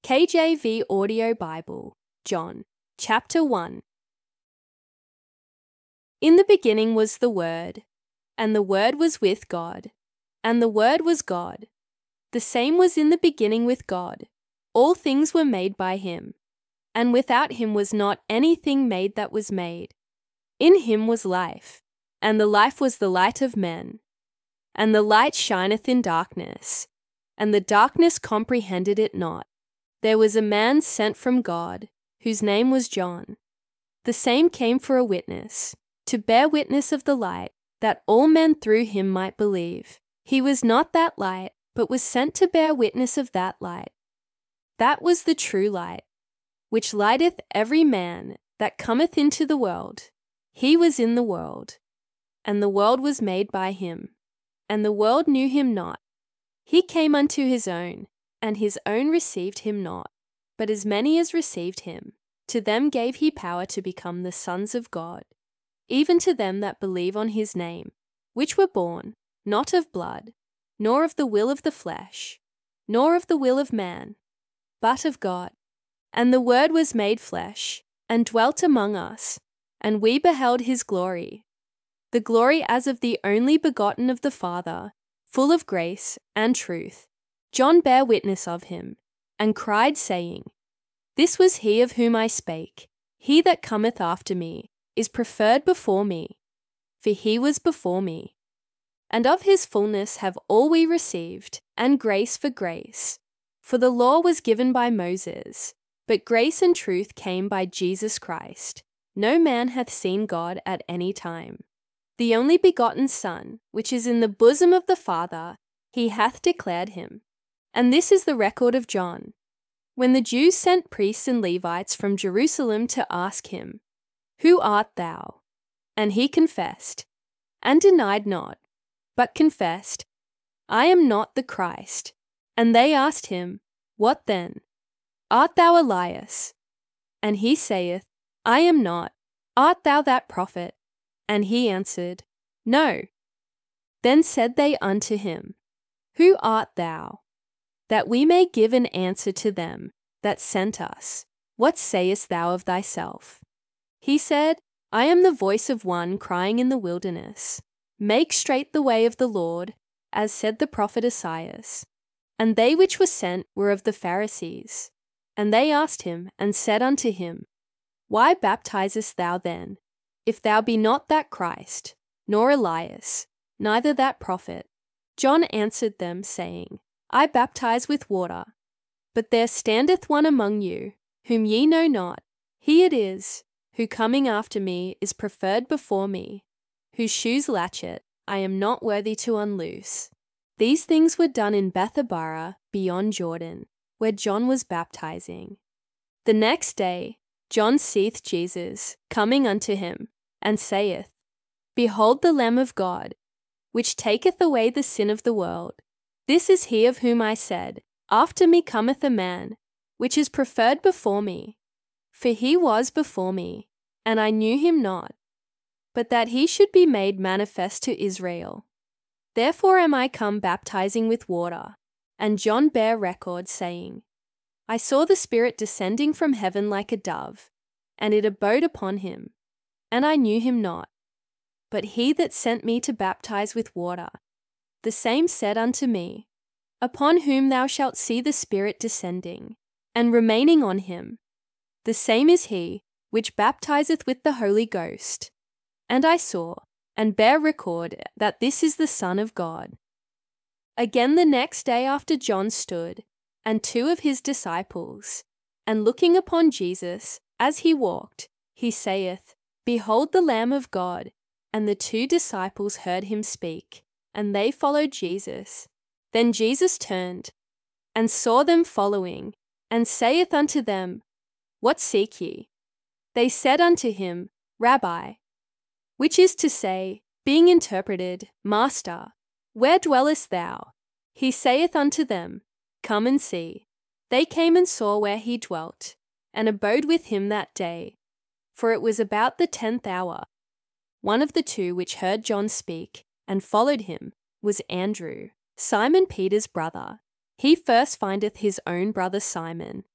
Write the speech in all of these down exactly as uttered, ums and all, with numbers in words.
K J V Audio Bible, John, chapter one. In the beginning was the Word, and the Word was with God, and the Word was God. The same was in the beginning with God. All things were made by him, and without him was not anything made that was made. In him was life, and the life was the light of men. And the light shineth in darkness, and the darkness comprehended it not. There was a man sent from God, whose name was John. The same came for a witness, to bear witness of the light, that all men through him might believe. He was not that light, but was sent to bear witness of that light. That was the true light, which lighteth every man that cometh into the world. He was in the world, and the world was made by him, and the world knew him not. He came unto his own, and his own received him not. But as many as received him, to them gave he power to become the sons of God, even to them that believe on his name, which were born, not of blood, nor of the will of the flesh, nor of the will of man, but of God. And the Word was made flesh, and dwelt among us, and we beheld his glory, the glory as of the only begotten of the Father, full of grace and truth. John bare witness of him, and cried, saying, This was he of whom I spake. He that cometh after me is preferred before me, for he was before me. And of his fullness have all we received, and grace for grace. For the law was given by Moses, but grace and truth came by Jesus Christ. No man hath seen God at any time. The only begotten Son, which is in the bosom of the Father, he hath declared him. And this is the record of John. When the Jews sent priests and Levites from Jerusalem to ask him, Who art thou? And he confessed, and denied not, but confessed, I am not the Christ. And they asked him, What then? Art thou Elias? And he saith, I am not. Art thou that prophet? And he answered, No. Then said they unto him, Who art thou? That we may give an answer to them that sent us. What sayest thou of thyself? He said, I am the voice of one crying in the wilderness, Make straight the way of the Lord, as said the prophet Esaias. And they which were sent were of the Pharisees. And they asked him, and said unto him, Why baptizest thou then, if thou be not that Christ, nor Elias, neither that prophet? John answered them, saying, I baptize with water, but there standeth one among you, whom ye know not. He it is, who coming after me is preferred before me, whose shoes latchet I am not worthy to unloose. These things were done in Bethabara beyond Jordan, where John was baptizing. The next day John seeth Jesus coming unto him, and saith, Behold the Lamb of God, which taketh away the sin of the world. This is he of whom I said, After me cometh a man, which is preferred before me. For he was before me, and I knew him not, but that he should be made manifest to Israel. Therefore am I come baptizing with water. And John bare record, saying, I saw the Spirit descending from heaven like a dove, and it abode upon him. And I knew him not. But he that sent me to baptize with water, the same said unto me, Upon whom thou shalt see the Spirit descending, and remaining on him, the same is he which baptizeth with the Holy Ghost. And I saw, and bear record, that this is the Son of God. Again the next day after John stood, and two of his disciples, and looking upon Jesus as he walked, he saith, Behold the Lamb of God. And the two disciples heard him speak, and they followed Jesus. Then Jesus turned, and saw them following, and saith unto them, What seek ye? They said unto him, Rabbi, which is to say, being interpreted, Master, where dwellest thou? He saith unto them, Come and see. They came and saw where he dwelt, and abode with him that day. For it was about the tenth hour. One of the two which heard John speak, and followed him, was Andrew, Simon Peter's brother. He first findeth his own brother Simon,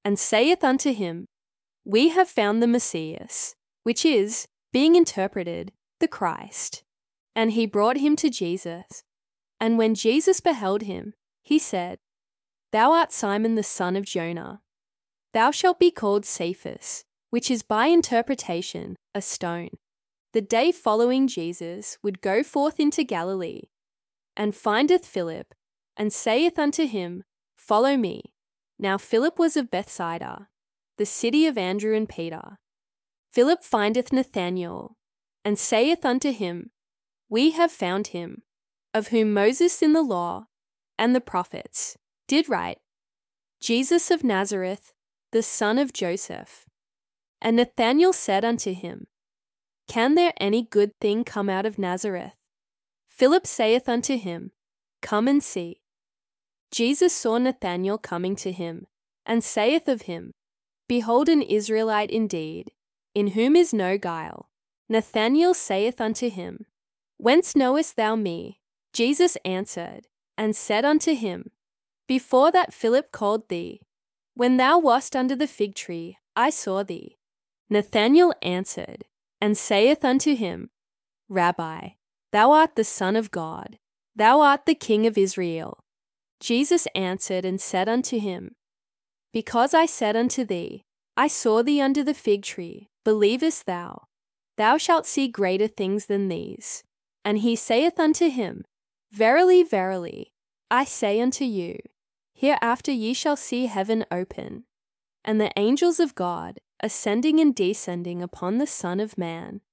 and saith unto him, We have found the Messias, which is, being interpreted, the Christ. And he brought him to Jesus. And when Jesus beheld him, he said, Thou art Simon the son of Jonah. Thou shalt be called Cephas, which is by interpretation a stone. The day following Jesus would go forth into Galilee, and findeth Philip, and saith unto him, Follow me. Now Philip was of Bethsaida, the city of Andrew and Peter. Philip findeth Nathanael, and saith unto him, We have found him, of whom Moses in the law and the prophets did write, Jesus of Nazareth, the son of Joseph. And Nathanael said unto him, Can there any good thing come out of Nazareth? Philip saith unto him, Come and see. Jesus saw Nathanael coming to him, and saith of him, Behold an Israelite indeed, in whom is no guile. Nathanael saith unto him, Whence knowest thou me? Jesus answered, and said unto him, Before that Philip called thee, when thou wast under the fig tree, I saw thee. Nathanael answered, and saith unto him, Rabbi, thou art the Son of God, thou art the King of Israel. Jesus answered and said unto him, Because I said unto thee, I saw thee under the fig tree, believest thou? Thou shalt see greater things than these. And he saith unto him, Verily, verily, I say unto you, hereafter ye shall see heaven open, and the angels of God ascending and descending upon the Son of Man.